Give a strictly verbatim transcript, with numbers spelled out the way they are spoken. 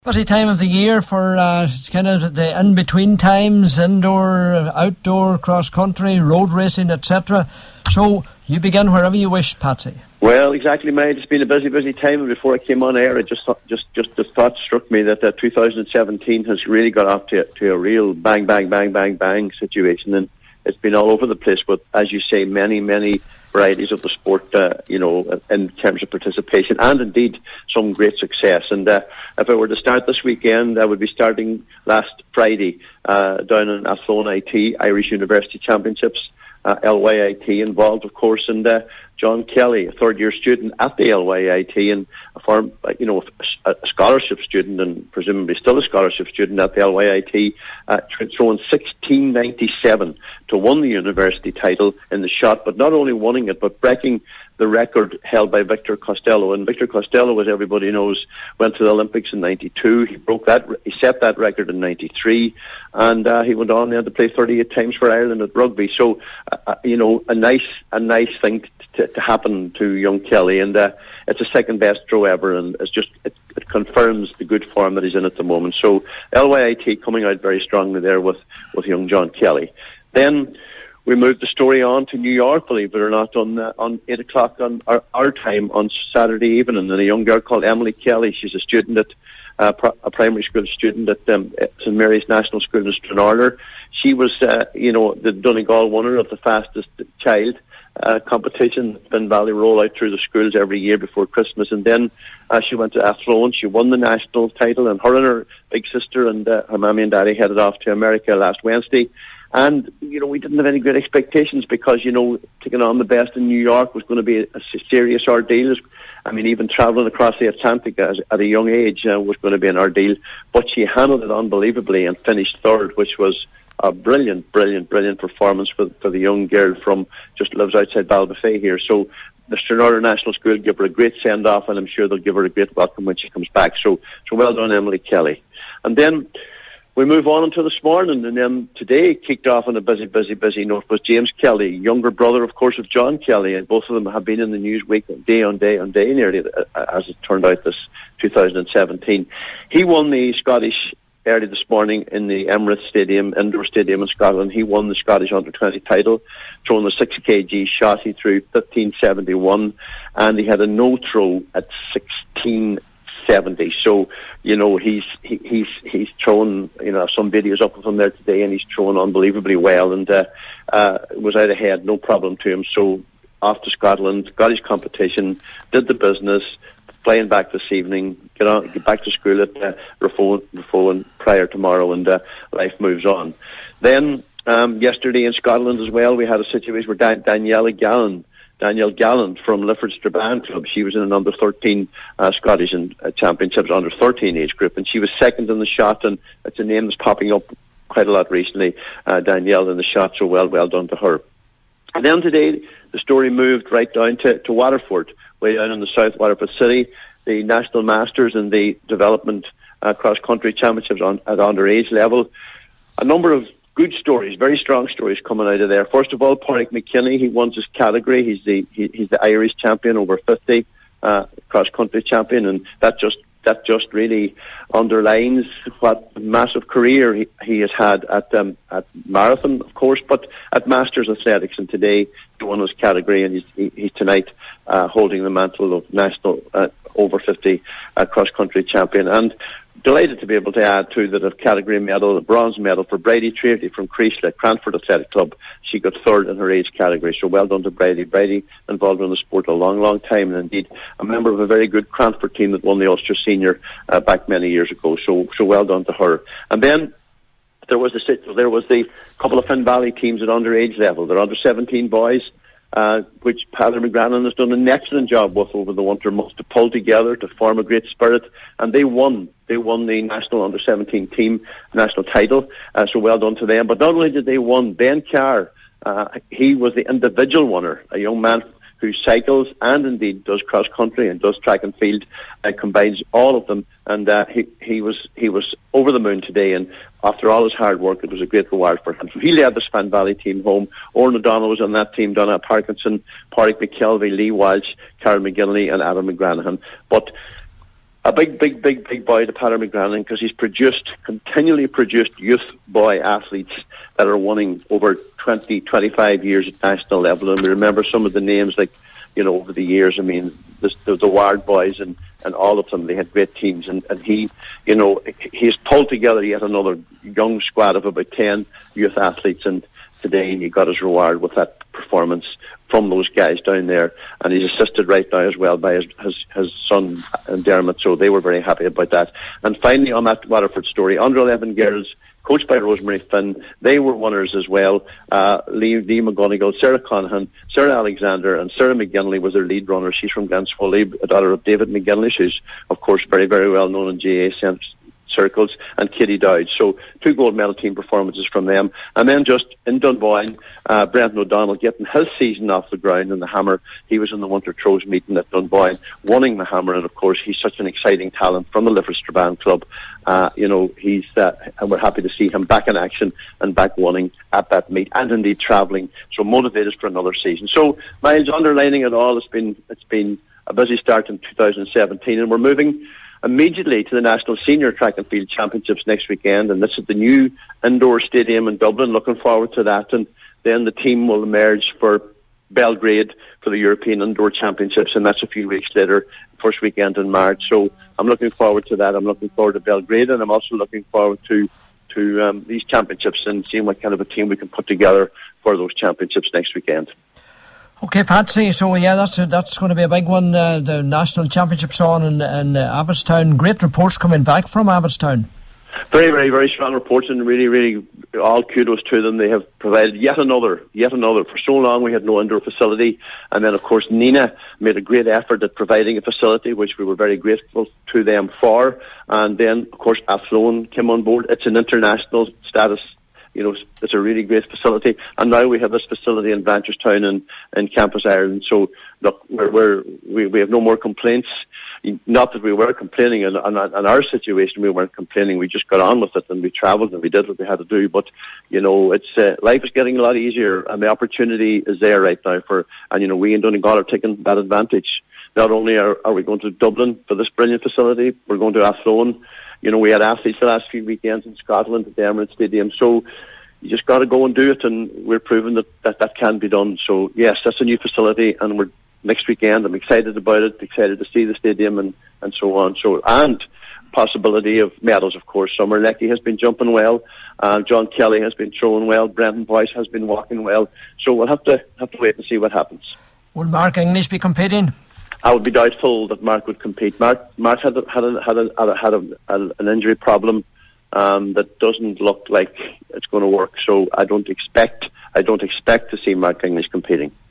Busy time of the year for uh, kind of the in-between times, indoor, outdoor, cross-country, road racing, et cetera. So you begin wherever you wish, Patsy. Well, exactly, mate. It's been a busy, busy time. And before I came on air, I just thought, just, just the thought struck me that uh, two thousand seventeen has really got off to, to a real bang, bang, bang, bang, bang situation, and it's been all over the place. But as you say, many, many varieties of the sport, uh, you know, in terms of participation, and indeed some great success. And uh, if I were to start this weekend, I would be starting last Friday uh, down in Athlone I T, Irish University Championships. Uh, L Y I T involved, of course, and uh, John Kelly, a third-year student at the L Y I T, and a form, you know, a, a scholarship student, and presumably still a scholarship student at the L Y I T, uh, throwing sixteen ninety-seven to win the university title in the shot, but not only winning it, but breaking the record held by Victor Costello. And Victor Costello, as everybody knows, went to the Olympics in ninety-two. He broke that. He set that record in ninety-three, and uh, he went on then to play thirty-eight times for Ireland at rugby. So, uh, you know, a nice, a nice thing to, to happen to young Kelly, and uh, it's a second best throw ever, and it's just it, it confirms the good form that he's in at the moment. So, L Y I T coming out very strongly there with with young John Kelly. Then we moved the story on to New York, believe it or not, on uh, on eight o'clock on our, our time on Saturday evening. And a young girl called Emily Kelly, she's a student at uh, pro- a primary school student at um, Saint Mary's National School in Stranraer. She was, uh, you know, the Donegal winner of the fastest child uh, competition. Finn Valley roll out through the schools every year before Christmas, and then uh, she went to Athlone. She won the national title, and her and her big sister and uh, her mommy and daddy headed off to America last Wednesday. And, you know, we didn't have any great expectations because, you know, taking on the best in New York was going to be a, a serious ordeal. I mean, even travelling across the Atlantic as, at a young age uh, was going to be an ordeal. But she handled it unbelievably and finished third, which was a brilliant, brilliant, brilliant performance for, for the young girl from just lives outside Ballybofey here. So the Stranraer National School give her a great send-off, and I'm sure they'll give her a great welcome when she comes back. So, so well done, Emily Kelly. And then we move on until this morning, and then today kicked off on a busy, busy, busy note was James Kelly, younger brother, of course, of John Kelly, and both of them have been in the news week day on day on day, nearly, as it turned out this two thousand seventeen. He won the Scottish early this morning in the Emirates Stadium, indoor stadium in Scotland. He won the Scottish under twenty title, throwing the six kilogram shot. He threw fifteen seventy-one, and he had a no throw at sixteen seventy. So, you know, he's he, he's he's thrown, you know, some videos up of him there today, and he's thrown unbelievably well, and uh, uh, was out ahead, no problem to him. So off to Scotland, got his competition, did the business, playing back this evening, get on, get back to school at uh, Rafone prior tomorrow, and uh, life moves on. Then um, yesterday in Scotland as well, we had a situation where Dan- Daniela Gallant Danielle Gallant from Lifford Strabane Club. She was in an under thirteen uh, Scottish and, uh, Championships under thirteen age group, and she was second in the shot, and it's a name that's popping up quite a lot recently, uh, Danielle in the shot, so well, well done to her. And then today, the story moved right down to, to Waterford, way down in the south, Waterford City, the National Masters and the Development uh, Cross-Country Championships on, at underage level. A number of good stories, very strong stories coming out of there. First of all, Pádraig McKinney, he won his category. He's the he, he's the Irish champion over fifty, uh, cross country champion, and that just that just really underlines what massive career he, he has had at um, at marathon, of course, but at Masters Athletics. And today he won his category, and he's, he, he's tonight uh, holding the mantle of national uh, over fifty uh, cross country champion. And delighted to be able to add to that a category medal, a bronze medal for Brady Treaty from Creeslet, Cranford Athletic Club. She got third in her age category, so well done to Brady. Brady involved in the sport a long, long time, and indeed a member of a very good Cranford team that won the Ulster Senior uh, back many years ago, so so well done to her. And then there was the there was the couple of Finn Valley teams at underage level. They're under seventeen boys, Uh, which Padre McGrannon has done an excellent job with over the winter months to pull together, to form a great spirit, and they won. They won the national under seventeen team national title, uh, so well done to them. But not only did they win, Ben Carr, uh, he was the individual winner, a young man who cycles and indeed does cross country and does track and field, uh, combines all of them, and uh, he he was he was over the moon today. And after all his hard work, it was a great reward for him. He led the Span Valley team home. Oran O'Donnell was on that team, Donna Parkinson, Pádraig McKelvey, Lee Walsh, Carol McGinley and Adam McGranahan. But a big, big, big, big boy to Peadar McGranahan, because he's produced, continually produced youth boy athletes that are winning over twenty, twenty-five years at national level. And we remember some of the names, like, you know, over the years. I mean, the, the, the Ward boys and, and all of them, they had great teams. And, and he, you know, he's pulled together yet another young squad of about ten youth athletes. And today he got his reward with that performance from those guys down there, and he's assisted right now as well by his, his, his son Dermot, so they were very happy about that. And finally, on that Waterford story, under eleven girls, coached by Rosemary Finn, they were winners as well. Uh, Lee, Lee McGonigal, Sarah Conahan, Sarah Alexander, and Sarah McGinley was their lead runner. She's from Glensfoley, a daughter of David McGinley, who's of course very, very well known in G A A circles, and Kitty Dowd. So two gold medal team performances from them. And then just in Dunboyne, uh, Brendan O'Donnell getting his season off the ground in the Hammer. He was in the Winter Throws meeting at Dunboyne, winning the Hammer, and of course he's such an exciting talent from the Lifford Strabane club. Uh, you know, he's uh, and we're happy to see him back in action and back winning at that meet, and indeed travelling. So motivated for another season. So Miles, underlining it all, it's been it's been a busy start in two thousand seventeen, and we're moving immediately to the National Senior Track and Field Championships next weekend, and this is the new indoor stadium in Dublin. Looking forward to that, and then the team will emerge for Belgrade for the European Indoor Championships, and that's a few weeks later, first weekend in March. So I'm looking forward to that. I'm looking forward to Belgrade, and I'm also looking forward to to um, these championships and seeing what kind of a team we can put together for those championships next weekend. Okay, Patsy, so yeah, that's a, that's going to be a big one. Uh, the National Championships on in, in uh, Abbottstown. Great reports coming back from Abbottstown. Very, very, very strong reports, and really, really all kudos to them. They have provided yet another, yet another. For so long we had no indoor facility, and then of course Nina made a great effort at providing a facility, which we were very grateful to them for. And then of course Athlone came on board. It's an international status. You know, it's a really great facility, and now we have this facility in Blanchardstown and in Campus Ireland. So, look, we're, we're, we we have no more complaints. Not that we were complaining on, on, on our situation, we weren't complaining. We just got on with it, and we travelled and we did what we had to do. But you know, it's uh, life is getting a lot easier, and the opportunity is there right now for. And you know, we in Donegal are taking that advantage. Not only are, are we going to Dublin for this brilliant facility, we're going to Athlone. You know, we had athletes the last few weekends in Scotland at the Emirates Stadium. So you just got to go and do it, and we're proving that, that that can be done. So, yes, that's a new facility, and we're next weekend. I'm excited about it, excited to see the stadium and, and so on. So, and possibility of medals, of course. Summer Leckie has been jumping well. Uh, John Kelly has been throwing well. Brendan Boyce has been walking well. So we'll have to have to wait and see what happens. Will Mark English be competing? I would be doubtful that Mark would compete. Mark, Mark had a, had a, had a, had, a, had a, a, an injury problem um, that doesn't look like it's going to work. So I don't expect I don't expect to see Mark English competing.